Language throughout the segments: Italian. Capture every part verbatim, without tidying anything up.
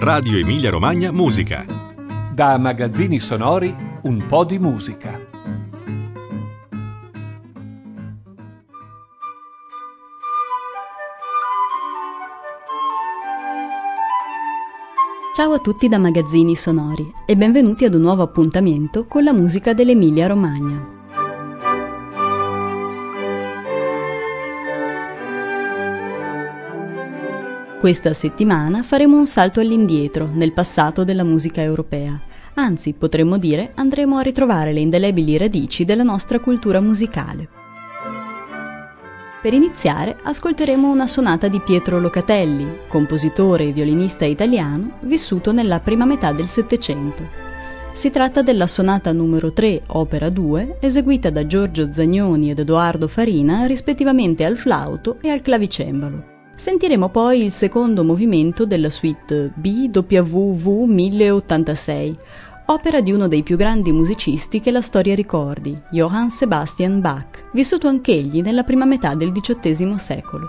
Radio Emilia Romagna Musica. Da Magazzini Sonori un po' di musica. Ciao a tutti da Magazzini Sonori e benvenuti ad un nuovo appuntamento con la musica dell'Emilia Romagna. Questa settimana faremo un salto all'indietro nel passato della musica europea. Anzi, potremmo dire, andremo a ritrovare le indelebili radici della nostra cultura musicale. Per iniziare, ascolteremo una sonata di Pietro Locatelli, compositore e violinista italiano, vissuto nella prima metà del Settecento. Si tratta della sonata numero tre, opera due, eseguita da Giorgio Zagnoni ed Edoardo Farina, rispettivamente al flauto e al clavicembalo. Sentiremo poi il secondo movimento della suite B W V mille ottantasei, opera di uno dei più grandi musicisti che la storia ricordi, Johann Sebastian Bach, vissuto anch'egli nella prima metà del diciottesimo secolo.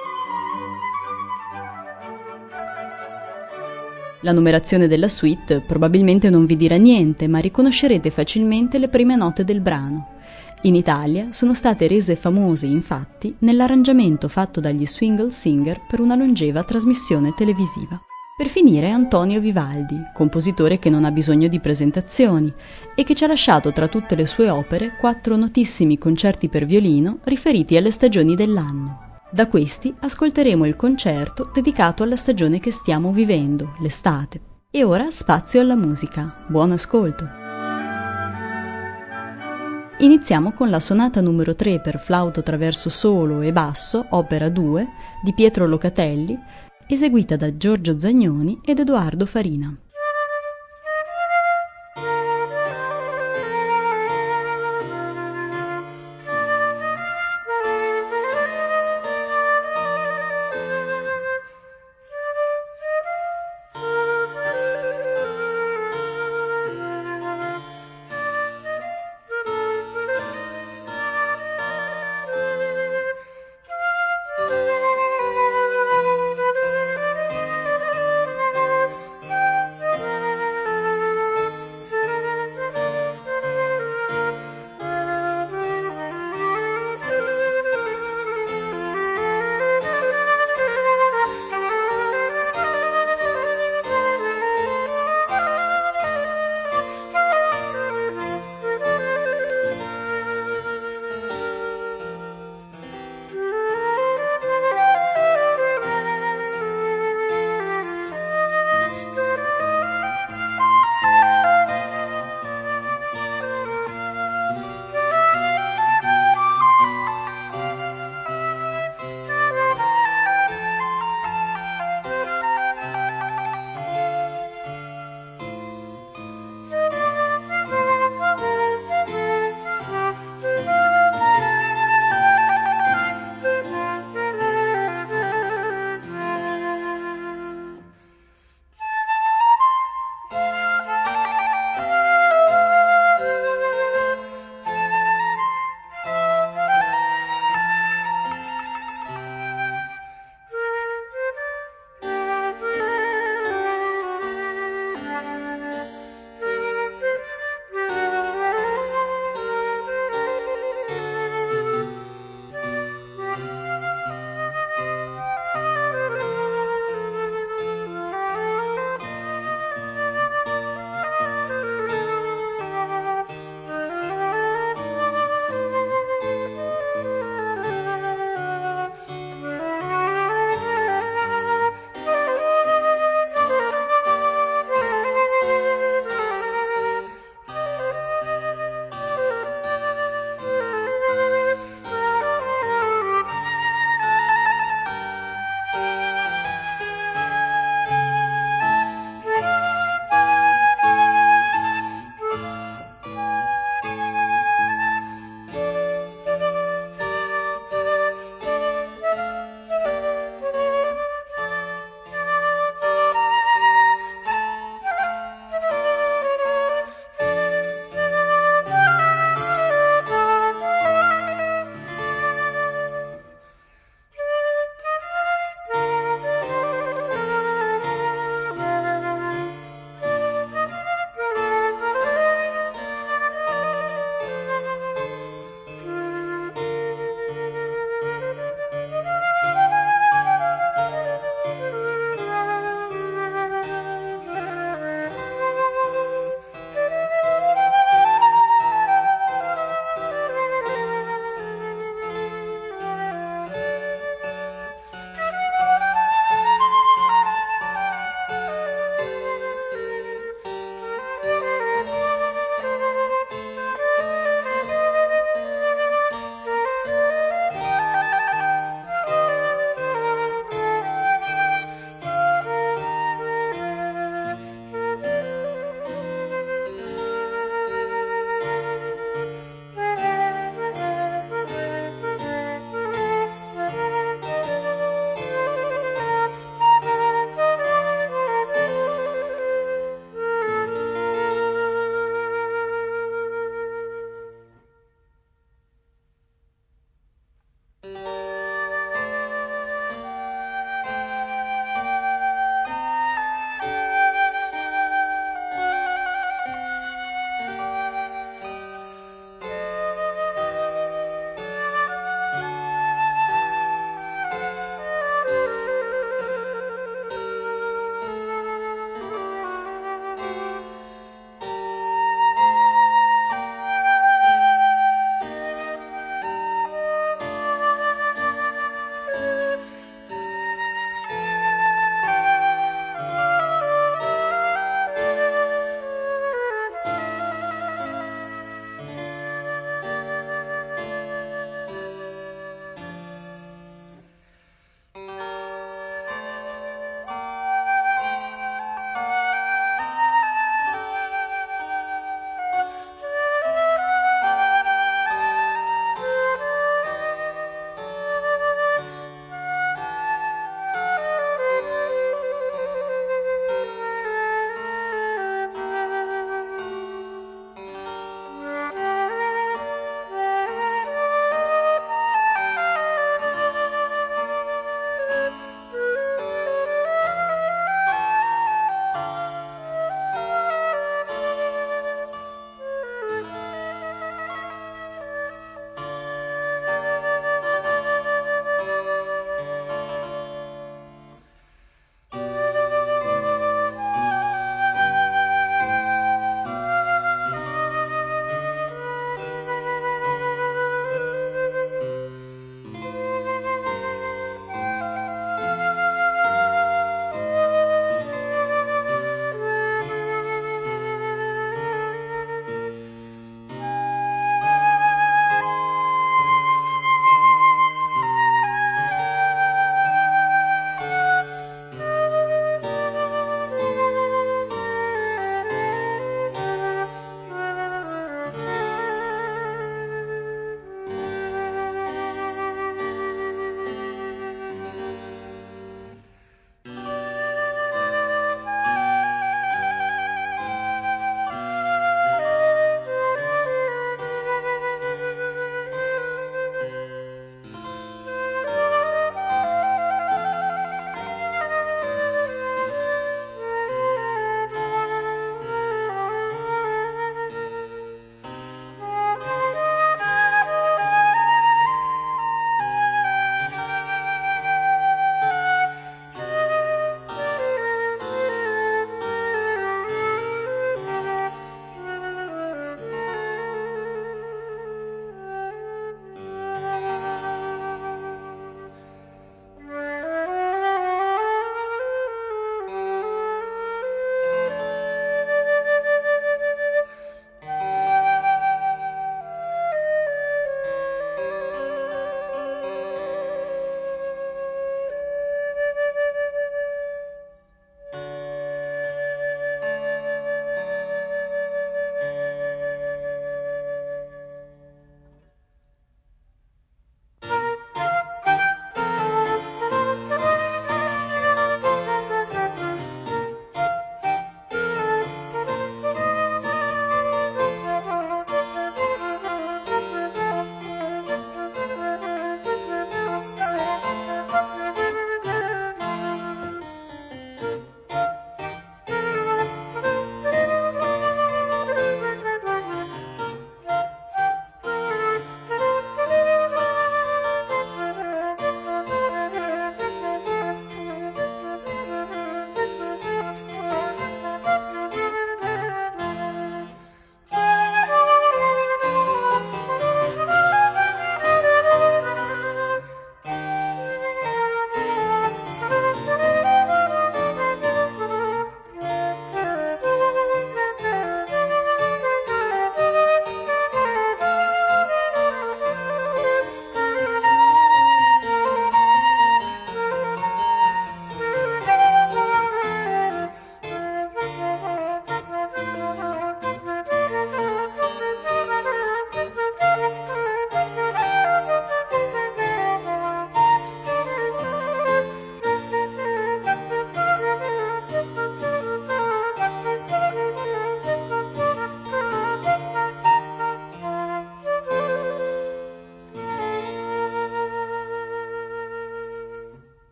La numerazione della suite probabilmente non vi dirà niente, ma riconoscerete facilmente le prime note del brano. In Italia sono state rese famose, infatti, nell'arrangiamento fatto dagli Swingle Singer per una longeva trasmissione televisiva. Per finire Antonio Vivaldi, compositore che non ha bisogno di presentazioni e che ci ha lasciato tra tutte le sue opere quattro notissimi concerti per violino riferiti alle stagioni dell'anno. Da questi ascolteremo il concerto dedicato alla stagione che stiamo vivendo, l'estate. E ora spazio alla musica. Buon ascolto! Iniziamo con la sonata numero tre per flauto traverso solo e basso, opera due, di Pietro Locatelli, eseguita da Giorgio Zagnoni ed Edoardo Farina.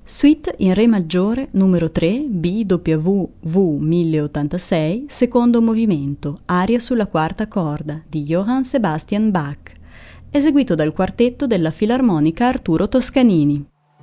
Suite in Re maggiore numero tre B W V mille ottantasei, secondo movimento, aria sulla quarta corda di Johann Sebastian Bach, eseguito dal quartetto della Filarmonica Arturo Toscanini.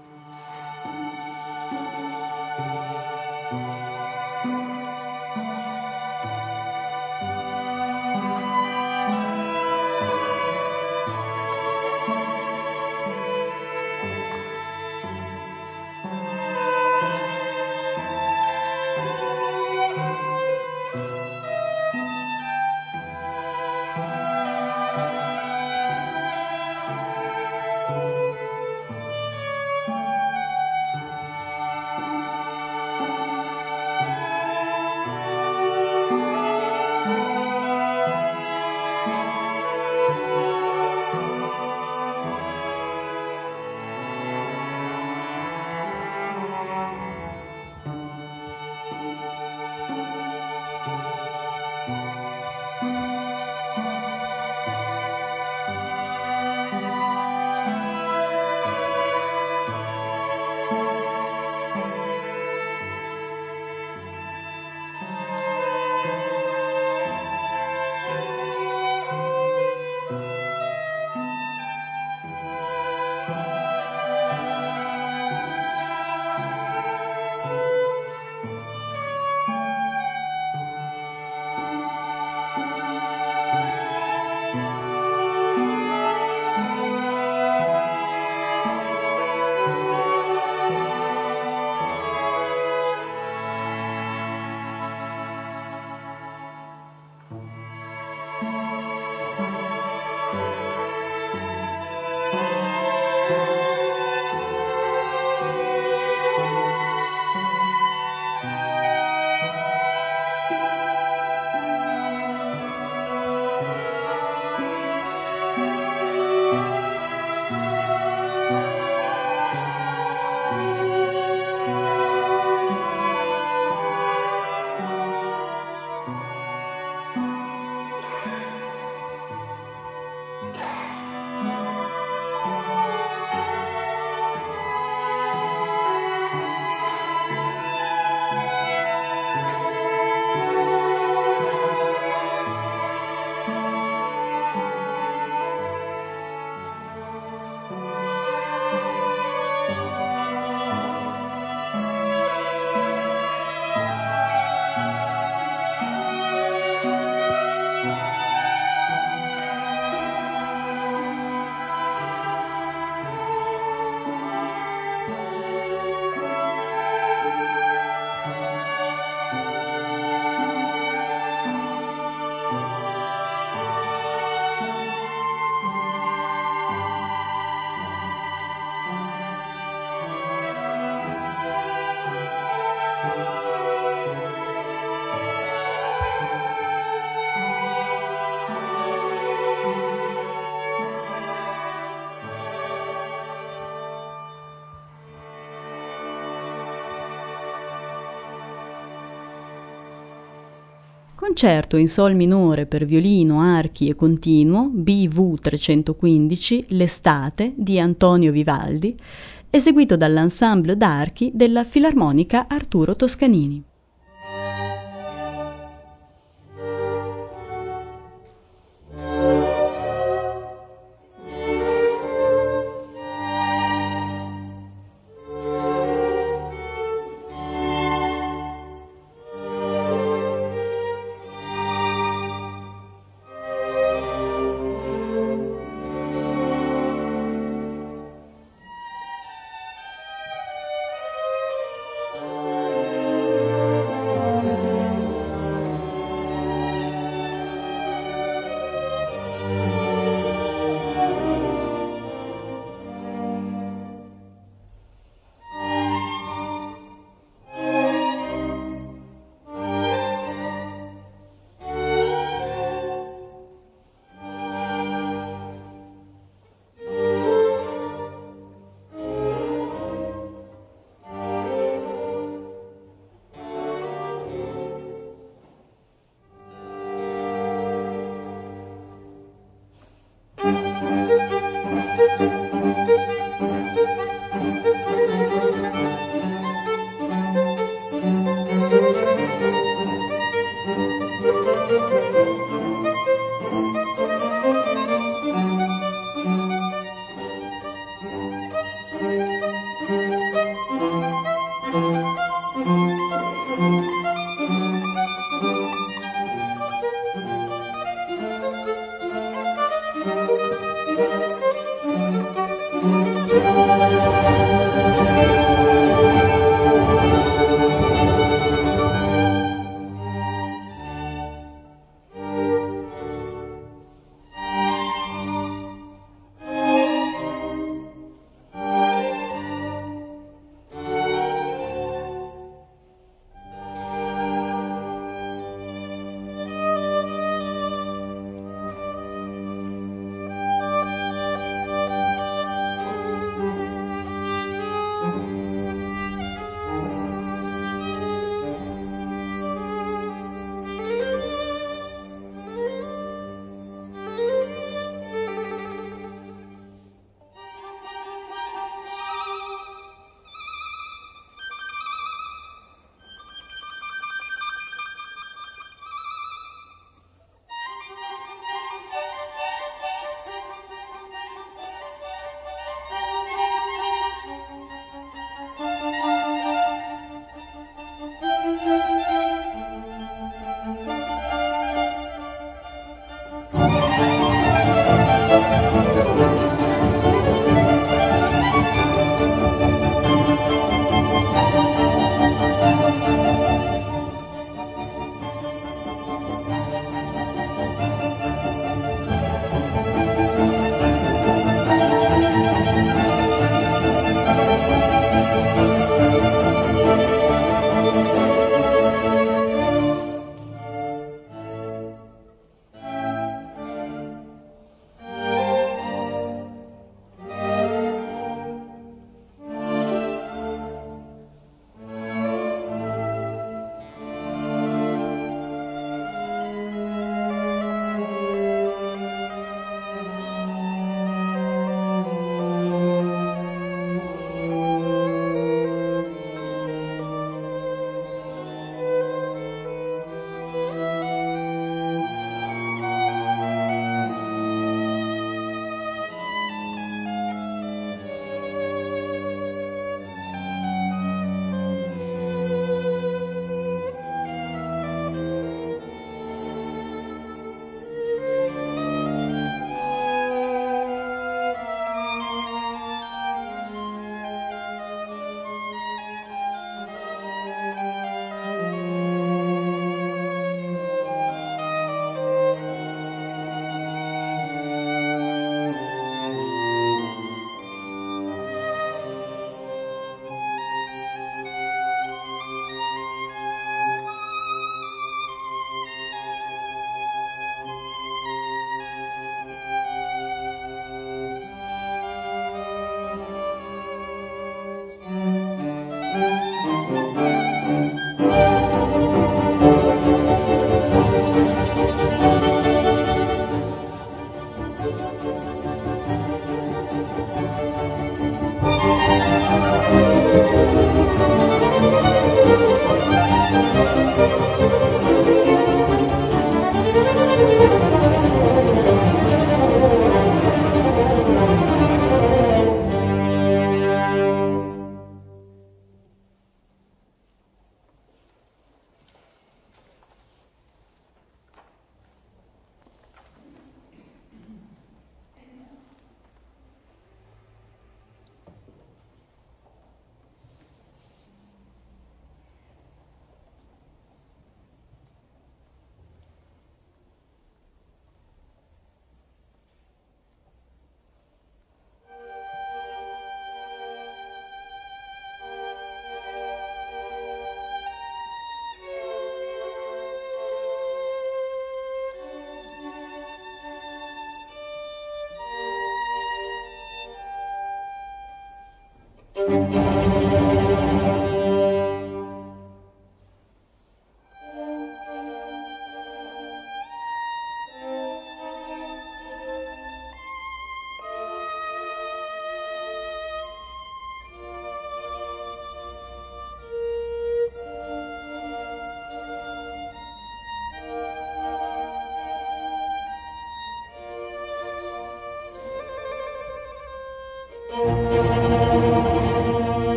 Concerto in sol minore per violino, archi e continuo B V trecentoquindici L'estate di Antonio Vivaldi, eseguito dall'ensemble d'archi della Filarmonica Arturo Toscanini.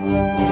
Thank you.